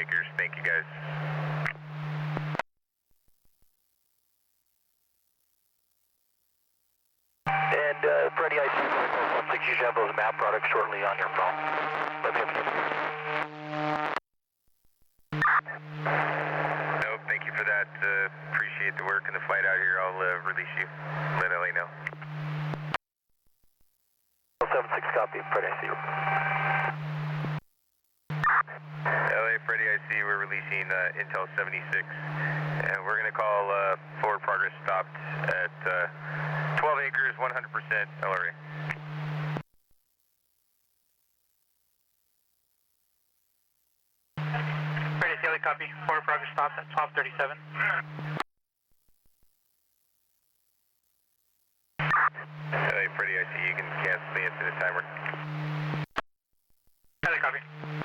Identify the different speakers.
Speaker 1: acres. Thank you, guys.
Speaker 2: And Freddie, I see 16, you should have those map products shortly on your phone. Let me know.
Speaker 1: No, thank you for that. Appreciate the work and the fight out here. I'll release you. Let LA know.
Speaker 2: 76 copy, Freddie, I see you.
Speaker 1: LA, Freddie, I see we're releasing Intel 76. And we're going to call forward progress stopped at 12 acres, 100% LRA.
Speaker 3: Freddie, LA copy. Forward progress stopped at 1237.
Speaker 1: LA, Freddie, I see you can cancel the incident timer.
Speaker 3: LA copy.